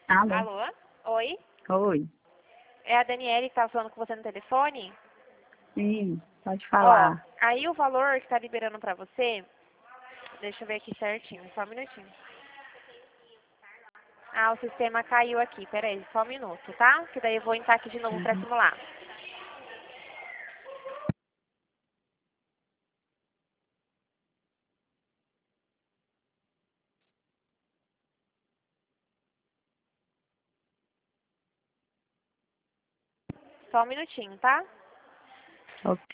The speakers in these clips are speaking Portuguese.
Alô? Alô? Oi? Oi. É a Daniele que tá falando com você no telefone? Sim, pode Ó, falar. aí o valor que tá liberando pra você, deixa eu ver aqui certinho, só um minutinho. Ah, o sistema caiu aqui, peraí, só um minuto, tá? Que daí eu vou entrar aqui de novo pra Uhum. simular. Só um minutinho, tá? Ok.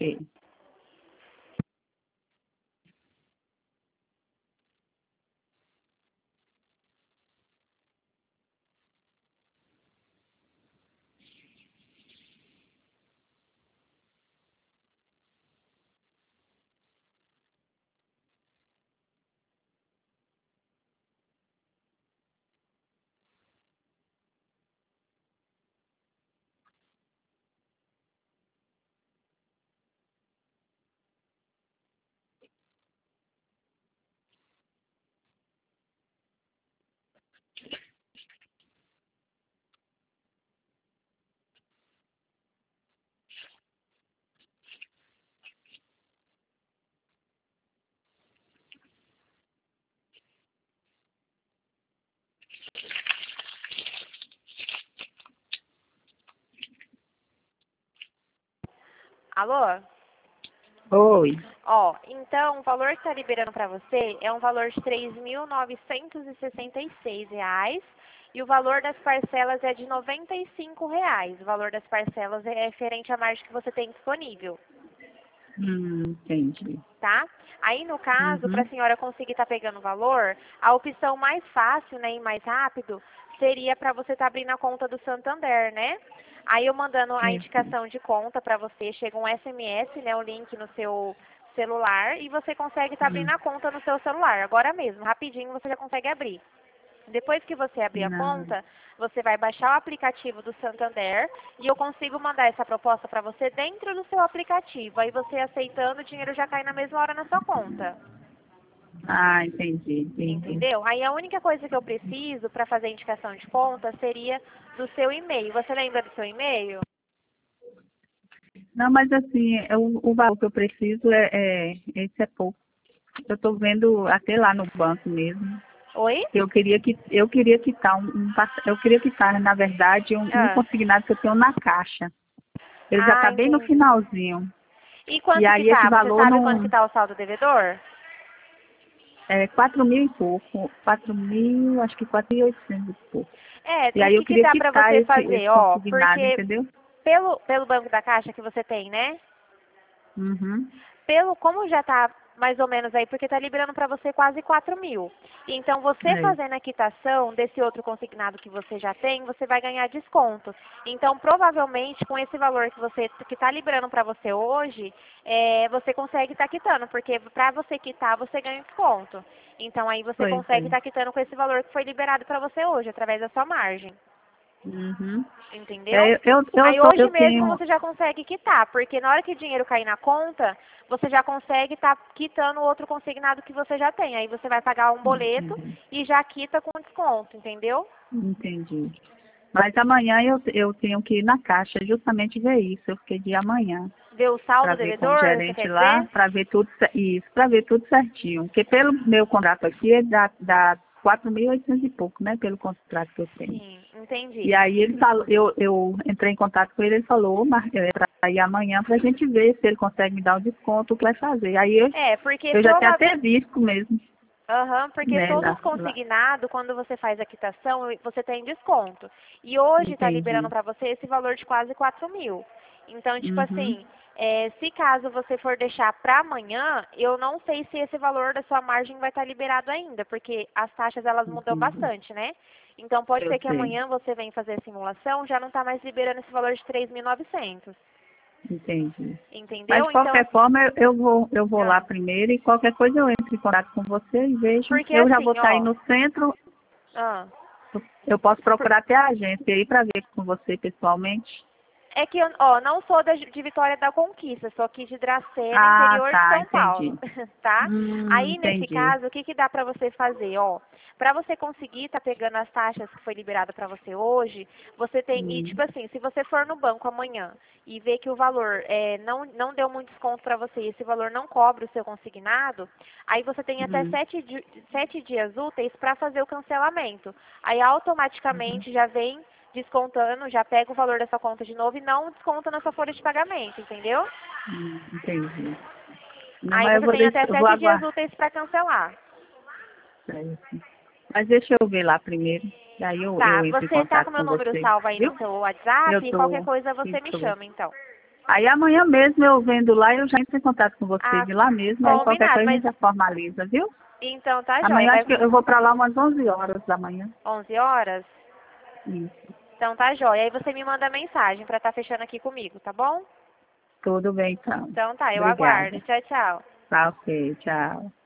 Alô? Oi. Ó, então o valor que tá liberando pra você é um valor de R$ 3.966 e o valor das parcelas é de R$ 95. O valor das parcelas é referente à margem que você tem disponível. Entendi. Tá? Aí, no caso, para a Uhum. senhora conseguir estar pegando o valor, a opção mais fácil, né, e mais rápido seria para você estar abrindo a conta do Santander, né? Aí eu mandando a Isso. indicação de conta para você, chega um SMS, né, o link no seu celular e você consegue estar abrindo Hum. a conta no seu celular, agora mesmo, rapidinho você já consegue abrir. Depois que você abrir a Não. conta, você vai baixar o aplicativo do Santander e eu consigo mandar essa proposta para você dentro do seu aplicativo. Aí você aceitando, o dinheiro já cai na mesma hora na sua conta. Ah, entendi. Entendeu? Aí a única coisa que eu preciso para fazer a indicação de conta seria do seu e-mail. Você lembra do seu e-mail? Não, mas assim, o valor que eu preciso esse é pouco. Eu estou vendo até lá no banco mesmo. Oi? Eu queria quitar eu queria quitar, na verdade, um Ah, consignado que eu tenho na caixa. Ele já está bem no entendi. finalzinho. E E quanto que aí esse tá? Você valor sabe quanto que não tá o saldo devedor? é 4.000 e pouco. 4.000, acho que 4.800 e pouco. É, E o aí eu que que queria dá para quitar você esse fazer, ó? consignado, Porque entendeu? pelo Banco da Caixa que você tem, né? Uhum. Como já está mais ou menos aí, porque está liberando para você quase 4.000. Então, você É, fazendo a quitação desse outro consignado que você já tem, você vai ganhar desconto. Então, provavelmente, com esse valor que está liberando para você hoje, você consegue estar quitando, porque para você quitar, você ganha desconto. Então, aí você pois consegue é. estar quitando com esse valor que foi liberado para você hoje, através da sua margem. Uhum. Entendeu? Aí Eu hoje mesmo tenho. você já consegue quitar, porque na hora que o dinheiro cair na conta, você já consegue estar quitando o outro consignado que você já tem. Aí você vai pagar um boleto Entendi. e já quita com desconto, entendeu? Entendi. Mas amanhã eu tenho que ir na caixa justamente ver isso. Eu fiquei de amanhã Ver o para saldo ver com o devedor, você gerente quer lá, dizer? para ver tudo isso, para ver tudo certinho. Porque pelo meu contrato aqui dá 4.800 e pouco, né? Pelo contrato que eu tenho. Sim, E entendi. aí ele falou, eu entrei em contato com ele, ele falou, para ir amanhã para a gente ver se ele consegue me dar o desconto, o que vai fazer. Aí É, porque eu já tenho até visto mesmo, aham, porque né? todos Lá. consignados, quando você faz a quitação, você tem desconto. E hoje está liberando Entendi. para você esse valor de quase 4.000. Então, tipo Uhum. assim, se caso você for deixar para amanhã, eu não sei se esse valor da sua margem vai estar liberado ainda, porque as taxas elas mudam Entendi. bastante, né? Então, pode Eu ser que sei. amanhã você venha fazer a simulação, já não está mais liberando esse valor de 3.900. Entendi. Mas Entendeu? de Então, qualquer forma, eu vou lá ah, primeiro e qualquer coisa eu entro em contato com você e vejo. porque Eu já vou assim, estar aí ó, no centro, ah, eu posso por- procurar até a agência aí para ver com você pessoalmente. É que eu, ó, não sou de Vitória da Conquista, sou aqui de Dracena, Ah, interior de tá, São Paulo, entendi. tá? Aí, nesse Entendi. caso, o que que dá pra você fazer, ó? Pra você conseguir tá pegando as taxas que foi liberada pra você hoje, você tem, e Hum, tipo assim, se você for no banco amanhã e ver que o valor não deu muito desconto pra você e esse valor não cobre o seu consignado, aí você tem até hum, 7 dias úteis pra fazer o cancelamento. Aí uhum, automaticamente já vem descontando, já pega o valor da sua conta de novo e não desconta na sua folha de pagamento, entendeu? entendi. Não, Aí mas você tem até eu vou 7 dias aguardar. úteis para cancelar. Mas deixa eu ver lá primeiro. Daí eu Tá, entro em você tá com contato meu com número você, salvo aí no viu? seu Eu WhatsApp e qualquer tô. coisa você me Isso. chama, então. Aí amanhã mesmo eu vendo lá, eu já entro em contato com você Ah, de lá mesmo, aí qualquer combinado, coisa a mas gente já formaliza, viu? então tá joia. Amanhã Vai acho que eu vou pra lá umas 11 horas da manhã. 11 horas? Isso. Então tá joia. Aí você me manda mensagem pra estar fechando aqui comigo, tá bom? Tudo bem, então. Então tá, eu aguardo. Obrigada. Tchau, tchau. Tá ok, tchau.